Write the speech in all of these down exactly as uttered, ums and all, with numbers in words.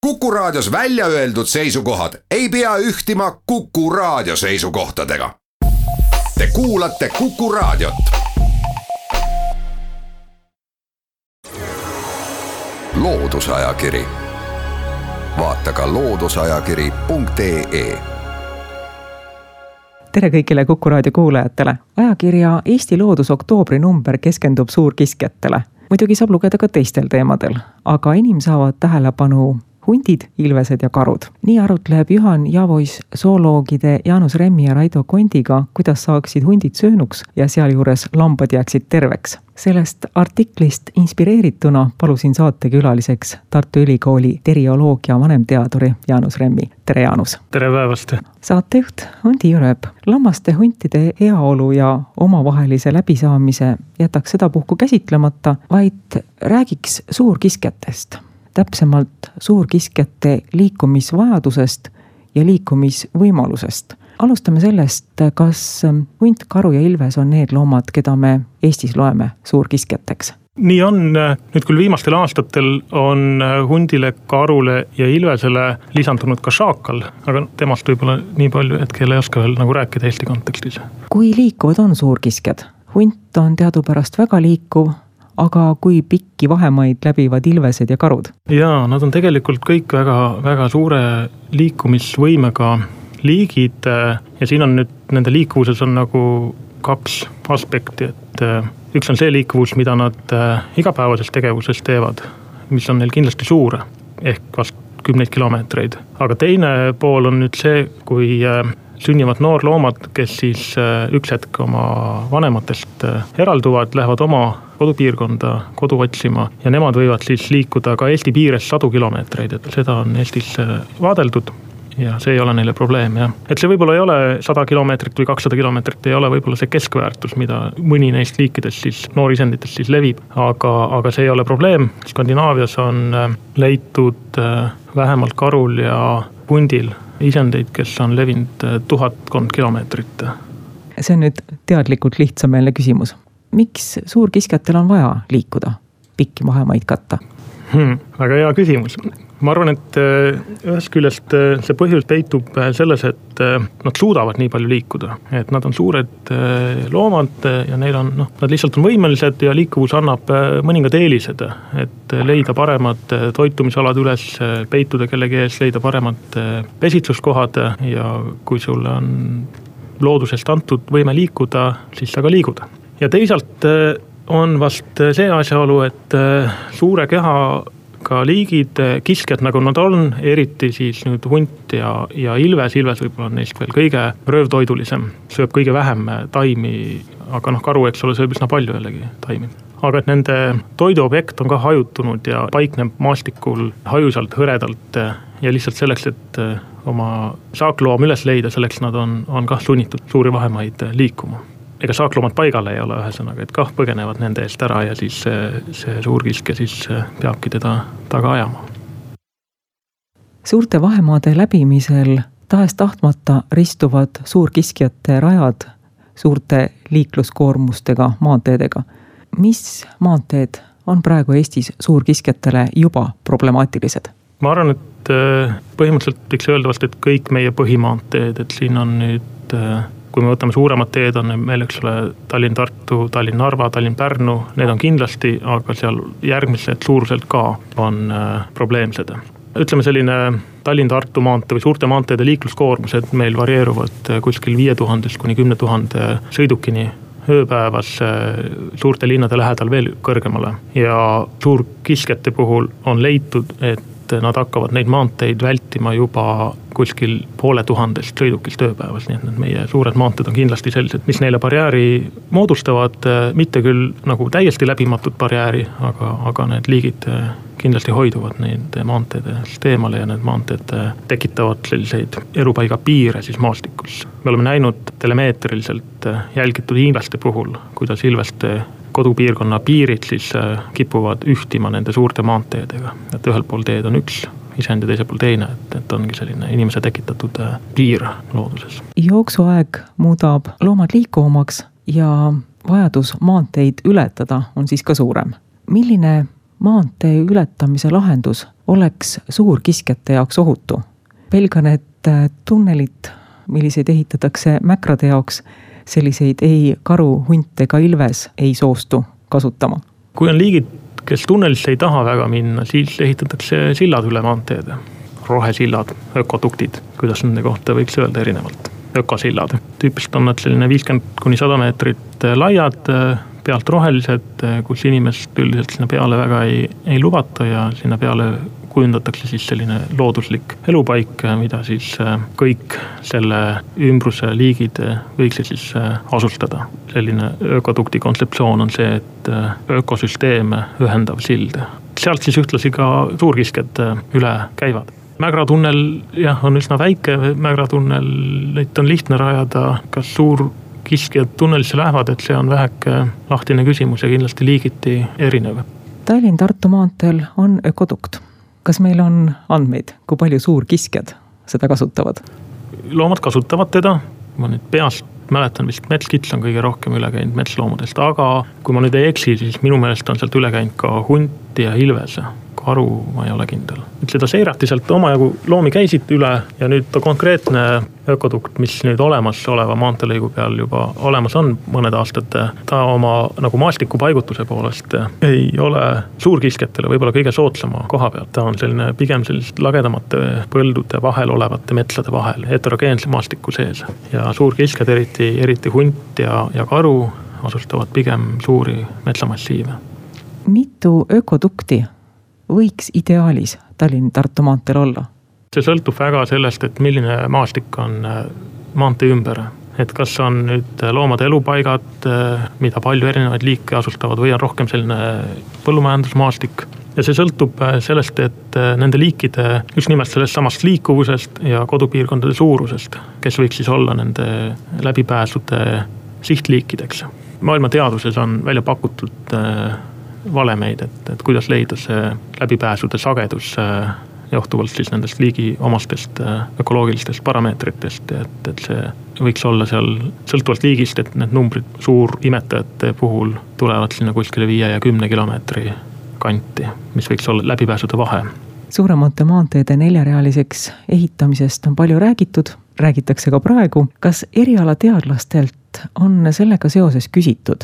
Kuku Raadios välja öeldud seisukohad ei pea ühtima Kuku Raadio seisukohtadega. Te kuulate Kuku Raadiot. Loodusajakiri. Vaata ka loodusajakiri punkt ee. Tere kõigile Kuku Raadio kuulajatele. Ajakirja Eesti Loodus oktoobri number keskendub suurkiskjatele. Muidugi saab lugeda ka teistel teemadel, aga inim saavad tähelepanu hundid, ilvesed ja karud. Nii arutleb Juhan Javois zooloogide Jaanus Remmi ja Raido Kondiga, kuidas saaksid hundid söönuks ja sealjuures lambad jääksid terveks. Sellest artiklist inspireerituna palusin saatekülaliseks Tartu Ülikooli terioloogia vanemteaduri Jaanus Remmi. Tere Jaanus! Tere päevast! Saatejuht on Tiiu Rööp. Lammaste huntide heaolu ja omavahelise läbisaamise jätaks seda puhku käsitlemata, vaid räägiks suurkiskjatest. Täpsemalt suurkiskjate liikumisvajadusest ja liikumisvõimalusest. Alustame sellest, kas hunt, karu ja ilves on need loomad, keda me Eestis loeme suurkiskjateks. Nii on, nüüd küll viimastel aastatel on hundile, karule ja ilvesele lisandunud ka šaakal, aga temast võib-olla nii palju hetkel ei oska veel nagu rääkida Eesti kontekstis. Kui liikuvad on suurkiskjad? Hunt on teadupärast väga liikuv, aga kui pikki vahemaid läbivad ilvesed ja karud? Jaa, nad on tegelikult kõik väga, väga suure liikumisvõimega liigid ja siin on nüüd nende liikuvuses on nagu kaks aspekti, et üks on see liikuvus, mida nad igapäevases tegevuses teevad, mis on neil kindlasti suur, ehk vast kümneid kilomeetreid. Aga teine pool on nüüd see, kui sünnivad noorloomad, kes siis üks hetk oma vanematest eralduvad, lähevad oma kodupiirkonda kodu otsima ja nemad võivad siis liikuda ka Eesti piires sadu kilomeetreid, et seda on Eestis vaadeldud ja see ei ole neile probleem. Ja. Et see võib-olla ei ole sada kilomeetrit või kakssada kilomeetrit, ei ole võib-olla see keskväärtus, mida mõni neist liikidest siis noorisenditest siis levib, aga, aga see ei ole probleem. Skandinaavias on leitud vähemalt karul ja hundil isendeid, kes on levinud tuhatkond kilomeetrit. See on nüüd teadlikult lihtsameelne küsimus. Miks suurkiskjatel on vaja liikuda, pikki vahemaid katta? Hmm, väga hea küsimus. Ma arvan, et ühest küljest see põhjus peitub selles, et nad suudavad nii palju liikuda. Et nad on suured loomad ja neil on, noh, nad lihtsalt on võimelised ja liikuvus annab mõningad eelised. Et leida paremad toitumisalad üles, peituda kellegi ees, leida paremad pesitsuskohad ja kui sulle on loodusest antud võime liikuda, siis sa ka liigud. Ja teisalt on vast see asjaolu, et suure kehaga liigid, kiskjad nagu nad on, eriti siis nüüd hunt ja, ja ilves, ilves võib-olla on neist veel kõige röövtoidulisem, sööb kõige vähem taimi, aga noh, karu, eks ole, sööb üsna palju jällegi taimi. Aga et nende toiduobjekt on ka hajutunud ja paikneb maastikul hajusalt, hõredalt ja lihtsalt selleks, et oma saakloom üles leida, selleks nad on, on kah sunnitud suuri vahemaid liikuma. Ega saakloomad paigale ei ole ühesõnaga, et kah põgenevad nende eest ära ja siis see, see suurkiskja siis peabki teda taga ajama. Suurte vahemaade läbimisel tahes tahtmata ristuvad suurkiskjate rajad suurte liikluskoormustega maanteedega. Mis maanteed on praegu Eestis suurkiskjatele juba problemaatilised? Ma arvan, et põhimõtteliselt võiks öelda vast, et kõik meie põhimaanteed, et siin on nüüd kui me võtame suuremad teed, on meil üks ole Tallinn-Tartu, Tallinn-Narva, Tallinn-Pärnu, need on kindlasti, aga seal järgmised suuruselt ka on probleemsed. Ütleme selline Tallinn-Tartu maantee või suurte maanteede liikluskoormused meil varieeruvad kuskil viie tuhandest kuni kümne tuhande sõidukini ööpäevas, suurte linnade lähedal veel kõrgemale. Ja suurkiskjate puhul on leitud, et nad hakkavad neid maanteid vältima juba kuskil poole tuhandest sõidukist ööpäevas, nii et meie suured maanteed on kindlasti sellised, mis neile barjääri moodustavad, mitte küll nagu täiesti läbimatut barjääri, aga, aga need liigid kindlasti hoiduvad neid maanteedest eemale ja need maanteed tekitavad selliseid erupaiga piire siis maastikus. Me oleme näinud telemeetriliselt jälgitud ilveste puhul, kuidas ilveste kodupiirkonna piirid siis kipuvad ühtima nende suurte maanteedega. Et ühel pool teed on üks isend ja teisel pool teine, et, et ongi selline inimese tekitatud piir looduses. Jooksuaeg muudab loomad liikuvamaks ja vajadus maanteid ületada on siis ka suurem. Milline maantee ületamise lahendus oleks suurkiskjate jaoks ohutu? Pelgan, et tunnelit, milliseid ehitatakse mäkrade jaoks, selliseid ei karu, hunt ega ilves ei soostu kasutama. Kui on liigid, kes tunnelisse ei taha väga minna, siis ehitatakse sillad üle maanteede. Rohesillad, ökoduktid, kuidas nende kohta võiks öelda erinevalt. Ökosillad. Tüüpiliselt on nad selline viiskümmend kuni sada meetrit laiad, pealt rohelised, kus inimest üldiselt sinna peale väga ei, ei lubata ja sinna peale kujundatakse siis selline looduslik elupaik, mida siis kõik selle ümbruse liigid võiksid siis asustada. Selline ökodukti kontseptsioon on see, et ökosüsteeme ühendav sild. Sealt siis ühtlasi ka suurkiskjad üle käivad. Mägratunnel jah, on üsna väike mägratunnel, neid on lihtne rajada, kas suurkiskjad tunnelisse lähevad, et see on väheke lahtine küsimus ja kindlasti liigiti erinev. Tallinn-Tartu maanteel on ökodukt. Kas meil on andmeid, kui palju suurkiskjad seda kasutavad? Loomad kasutavad teda. Ma nüüd peast mäletan vist metskits on kõige rohkem üle käinud metsloomadest, aga kui ma nüüd ei eksi, siis minu meelest on sealt üle käinud ka hunti ja ilvese. Karu ma ei ole kindel. Et seda seirati sealt omajagu loomi käisid üle ja nüüd konkreetne ökodukt, mis nüüd olemas oleva maanteelõigu peal juba olemas on mõned aastad, ta oma nagu maastiku paigutuse poolest ei ole suurkiskjatele võib-olla kõige soodsama koha peal. Ta on selline pigem sellist lagedamate põldude vahel olevate metsade vahel, heterogeense maastiku sees. Ja suurkiskjad, eriti, eriti hunt ja, ja karu asustavad pigem suuri metsamassiive. Mitu ökodukti võiks ideaalis Tallinn-Tartu maanteel olla? See sõltub väga sellest, et milline maastik on maantee ümber. Et kas on nüüd loomade elupaigad, mida palju erinevaid liike asustavad või on rohkem selline põllumajandusmaastik. Ja see sõltub sellest, et nende liikide just nimelt sellest samast liikuvusest ja kodupiirkondade suurusest, kes võiks siis olla nende läbipääsude sihtliikideks. Maailma teaduses on välja pakutud valemeid, et, et kuidas leida see läbipääsude sagedus johtuvalt siis nendest liigi omastest ökoloogilistest parameetritest, et, et see võiks olla seal sõltuvalt liigist, et need numbrid suur imetajate puhul tulevad sinna kuskile viie ja kümne kilomeetri kanti, mis võiks olla läbipääsude vahe. Suuremate maanteede neljarealiseks ehitamisest on palju räägitud, räägitakse ka praegu. Kas erialateadlastelt on sellega seoses küsitud?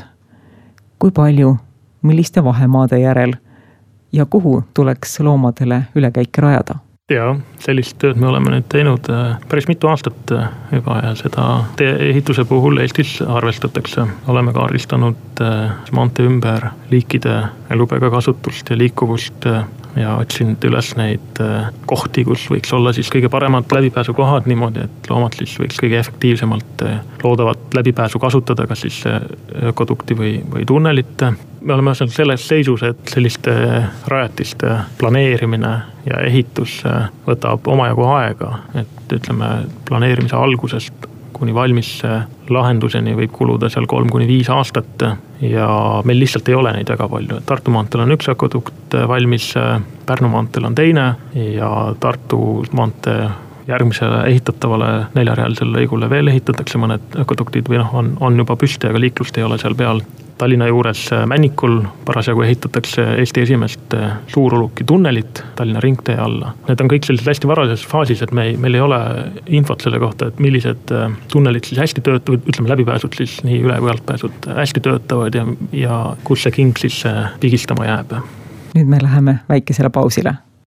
Kui palju? Milliste vahemaade järel ja kuhu tuleks loomadele ülekäike rajada? Ja, sellist tööd me oleme nüüd teinud päris mitu aastat juba ja seda ehituse puhul Eestis arvestatakse. Oleme kaardistanud maantee ümber liikide elupaiga kasutust ja liikuvust ja otsinud üles neid kohti, kus võiks olla siis kõige paremad läbipääsukohad niimoodi, et loomad siis võiks kõige efektiivsemalt loodavat läbipääsu kasutada, kas siis ökodukti või, või tunnelit. Me oleme selles seisus, et selliste rajatiste planeerimine ja ehitus võtab omajagu aega, et ütleme planeerimise algusest kuni valmis lahenduseni võib kuluda seal kolm kuni viis aastat ja meil lihtsalt ei ole neid väga palju. Tartu maanteel on üks ökodukt valmis, Pärnu maanteel on teine ja Tartu maantee järgmisele ehitatavale neljarealisele lõigule veel ehitatakse mõned ökoduktid või noh, on, on juba püsti, aga liiklust ei ole seal peal. Tallinna juures Männikul parasjagu ehitatakse Eesti esimest suuruluki tunnelit Tallinna ringtee alla. Need on kõik sellised hästi varases faasis, et me ei, meil ei ole infot selle kohta, et millised tunnelid siis hästi töötavad, ütleme läbipääsud siis nii üle- või altpääsud hästi töötavad ja, ja kus see king siis pigistama jääb. Nüüd me läheme väikesele pausile.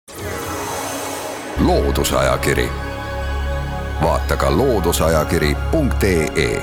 Loodusajakiri. Vaata ka loodusajakiri punkt ee.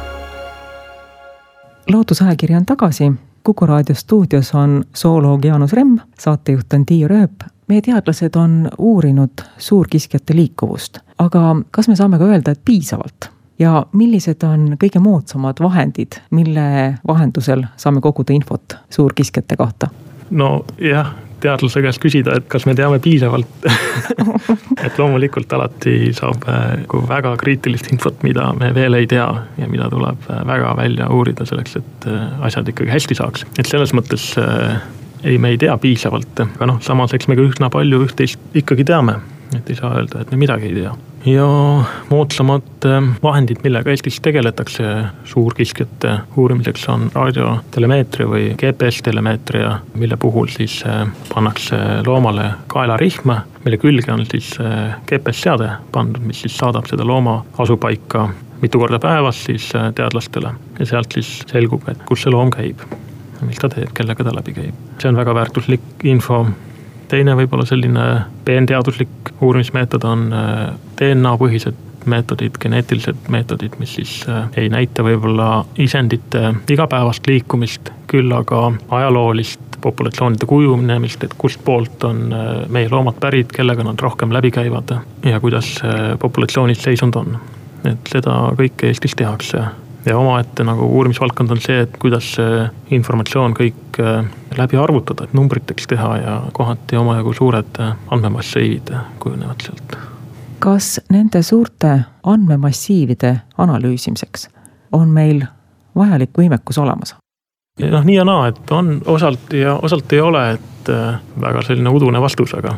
Loodusajakiri on tagasi. Kuku raadio stuudios on zooloog Jaanus Remm, saatejuht on Tiiu Rööp. Meie teadlased on uurinud suurkiskjate liikuvust, aga kas me saame ka öelda, et piisavalt? Ja millised on kõige moodsamad vahendid, mille vahendusel saame koguda infot suurkiskjate kohta? No jah, teadlase käest küsida, et kas me teame piisavalt. Et loomulikult alati saab väga kriitilist infot, mida me veel ei tea ja mida tuleb väga välja uurida selleks, et asjad ikkagi hästi saaks. Et selles mõttes ei, me ei tea piisavalt, aga noh, samas eks me ka üsna palju üht-teist ikkagi teame, et ei saa öelda, et me midagi ei tea. ja moodsamad vahendid, millega Eestis tegeletakse suurkiskjate uurimiseks on raadiotelemeetria või G P S-telemeetria, mille puhul siis pannakse loomale kaelarihm, mille külge on siis G P S-seade pandud, mis siis saadab seda looma asupaika mitu korda päevas siis teadlastele ja sealt siis selgub, et kus see loom käib, mis ta teeb, kellega ta läbi käib. See on väga väärtuslik info. Teine võib-olla selline peenteaduslik uurimismeetod on D N A-põhised meetodid, geneetilised meetodid, mis siis ei näita võib-olla isendite igapäevast liikumist, küll aga ajaloolist populatsioonide kujunemist, et kust poolt on meie loomad pärit, kellega nad rohkem läbi käivad ja kuidas populatsioonis seisund on. Et seda kõike Eestis tehakse. Ja omaette nagu uurimisvaldkond on see, et kuidas informatsioon kõik läbi arvutada, et numbriteks teha ja kohati omajagu suured andmemassiivid kujunevad sealt. Kas nende suurte andmemassiivide analüüsimiseks on meil vajalik võimekus olemas? Ja noh, nii ja naa, et on osalt ja osalt ei ole, et väga selline udune vastus, aga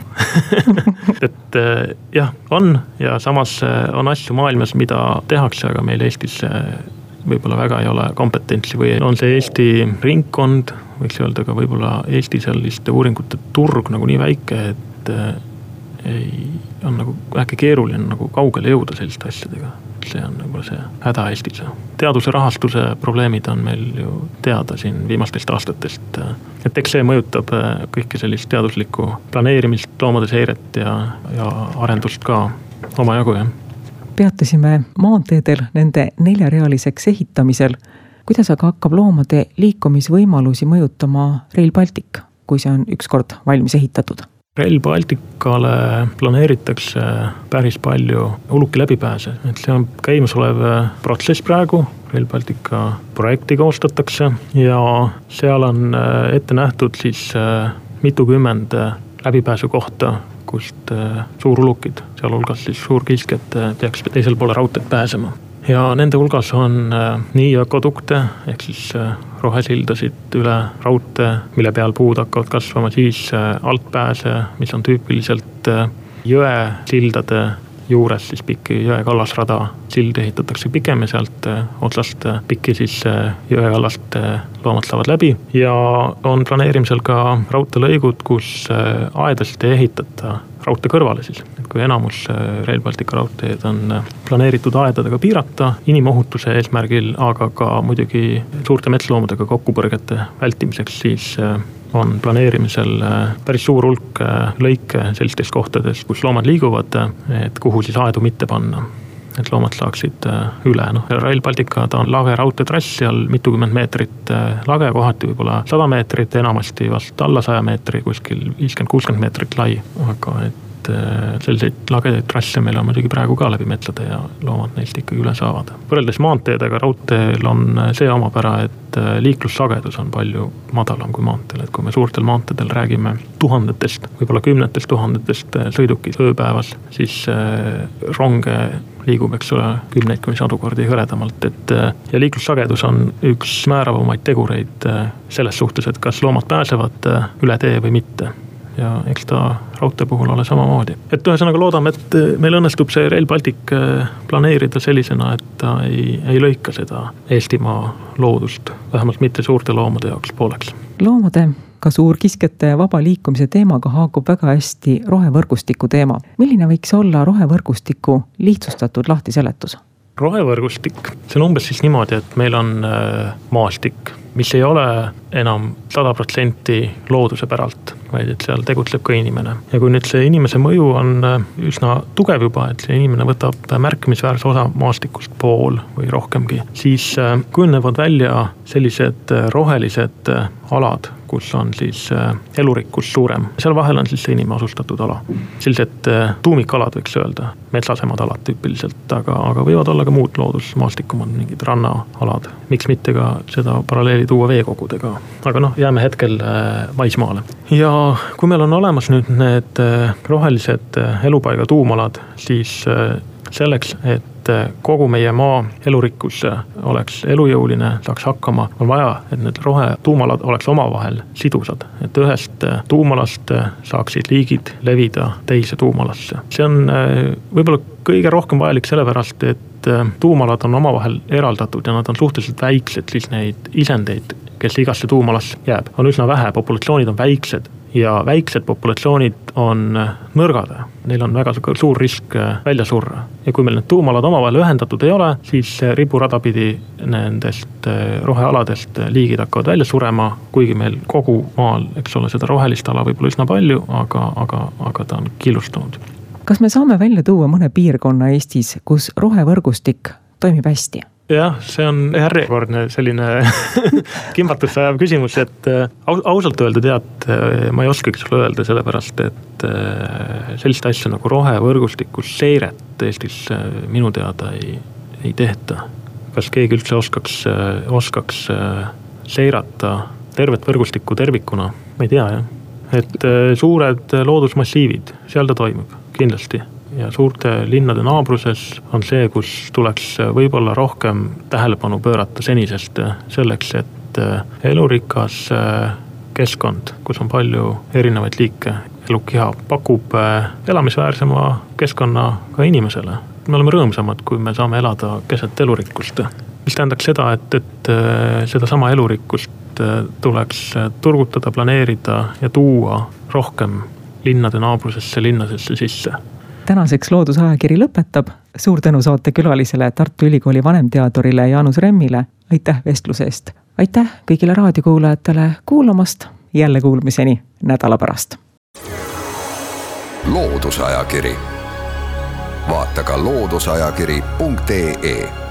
et jah, on ja samas on asju maailmas, mida tehakse, aga meil Eestis võib-olla väga ei ole kompetentsi või on see Eesti ringkond, võiks öelda ka võib-olla Eesti selliste uuringute turg nagu nii väike, et ei, on nagu väike keeruline nagu kaugele jõuda selliste asjadega. See on võib-olla see häda Eestis. Teaduse rahastuse probleemid on meil ju teada siin viimastest aastatest. Et eks see mõjutab kõike sellist teaduslikku planeerimist, loomade seiret ja, ja arendust ka omajagu, jah. Peatusime maanteedel nende neljarealiseks ehitamisel. Kuidas aga hakkab loomade liikumisvõimalusi mõjutama Rail Baltic, kui see on ükskord valmis ehitatud? Rail Balticale planeeritakse päris palju uluki läbipääse. Et see on käimasolev protsess praegu. Rail Baltica projekti koostatakse ja seal on ette nähtud siis mitukümmend läbipääsu kohta, kust suurulukid, sealhulgas siis suurkiskjad peaks teisel poole raudteed pääsema. Ja nende hulgas on nii ökodukte, ehk siis rohesildasid üle raudtee, mille peal puud hakkavad kasvama, siis altpääse, mis on tüüpiliselt jõe sildade juures, siis pikki jõe kallasrada sild ehitatakse pikem ja sealt otsast pikki siis jõe kallast loomad saavad läbi. Ja on planeerimisel ka raudteelõigud, kus aedasid ei ehitata raudtee kõrvale siis. Et kui enamus Rail Baltica raudteed on planeeritud aedadega piirata inimohutuse eesmärgil, aga ka muidugi suurte metsloomadega kokkupõrgete vältimiseks, siis on planeerimisel päris suur hulk lõike sellistes kohtades, kus loomad liiguvad, et kuhu siis aedu mitte panna. Et loomad saaksid üle. No, Rail Baltica ta on lage raudteetrass, seal mitukümmend meetrit lage, kohati võib-olla sada meetrit, enamasti vast alla saja meetri, kuskil viiskümmend kuuskümmend meetrit lai. Aga et selliseid lagedaid trasse meil on muidugi praegu ka läbi metsade ja loomad neist ikkagi üle saavad. Võrreldes maanteedega raudteel on see omapära, et liiklussagedus on palju madalam kui maanteel. Et kui me suurtel maanteedel räägime tuhandetest, võib-olla kümnetest tuhandetest sõidukid ööpäevas, siis ronge liigub, eks ole, kümneid kui sadu kordi hõredamalt. Et, ja liiklussagedus on üks määravamaid tegureid selles suhtes, et kas loomad pääsevad üle tee või mitte. Ja eks ta raudtee puhul ole samamoodi. Et ühesõnaga loodame, et meil õnnestub see Rail Baltic planeerida sellisena, et ta ei, ei lõika seda Eestimaa loodust, vähemalt mitte suurte loomade jaoks pooleks. Loomade, ka suurkiskjate vaba liikumise teemaga haakub väga hästi rohevõrgustiku teema. Milline võiks olla rohevõrgustiku lihtsustatud lahtiseletus? Rohevõrgustik, see on umbes siis niimoodi, et meil on maastik, mis ei ole enam sada protsenti looduse päralt, vaid et seal tegutseb ka inimene. Ja kui nüüd see inimese mõju on üsna tugev juba, et see inimene võtab märkimisväärse osa maastikust pool või rohkemgi, siis kujunevad välja sellised rohelised alad, kus on siis elurikkus suurem. Seal vahel on siis see inimasustatud ala. Sellised tuumikalad võiks öelda, metsasemad alad tüüpiliselt, aga, aga võivad olla ka muud loodusmaastikumad, mingid rannaalad. Miks mitte ka seda paralleeli tuua veekogudega. Aga noh, jääme hetkel maismaale. Ja kui meil on olemas nüüd need rohelised elupaiga tuumalad, siis selleks, et kogu meie maa elurikkus oleks elujõuline, saaks hakkama, on vaja, et need rohetuumalad oleks omavahel sidusad. Et ühest tuumalast saaksid liigid levida teise tuumalasse. See on võib-olla kõige rohkem vajalik sellepärast, et tuumalad on omavahel eraldatud ja nad on suhteliselt väiksed, siis neid isendeid, kes igasse tuumalasse jääb, on üsna vähe, populatsioonid on väiksed. Ja väiksed populatsioonid on nõrgad. Neil on väga suur risk välja surra. Ja kui meil need tuumalad omavahel ühendatud ei ole, siis riburada pidi nendest rohealadest liigid hakkavad välja surema, kuigi meil kogu maal, eks ole, seda rohelist ala võib-olla üsna palju, aga, aga, aga ta on killustunud. Kas me saame välja tuua mõne piirkonna Eestis, kus rohevõrgustik toimib hästi? Jah, see on järjekordne selline kimbatusse ajav küsimus, et ausalt öelda tead, ma ei oskagi sulle öelda sellepärast, et sellist asja nagu rohevõrgustikus seiret Eestis minu teada ei, ei tehta. Kas keegi üldse oskaks, oskaks seirata tervet võrgustikku tervikuna? Ma ei tea, jah. Et suured loodusmassiivid, seal ta toimub kindlasti. Ja suurte linnade naabruses on see, kus tuleks võib-olla rohkem tähelepanu pöörata senisest selleks, et elurikas keskkond, kus on palju erinevaid liike, elukiha pakub elamisväärsema keskkonna ka inimesele. Me oleme rõõmsamad, kui me saame elada keset elurikkust. Mis tähendaks seda, et, et seda sama elurikkust tuleks turgutada, planeerida ja tuua rohkem linnade naabrusesse, linnasesse sisse. Tänaseks Loodusajakiri lõpetab. Suur tänu saate külalisele Tartu Ülikooli vanemteadurile Jaanus Remmile. Aitäh vestluse eest. Aitäh kõigile raadiokuulajatele kuulamast. Jälle kuulmiseni nädala pärast. Loodusajakiri. Vaata ka loodusajakiri punkt ee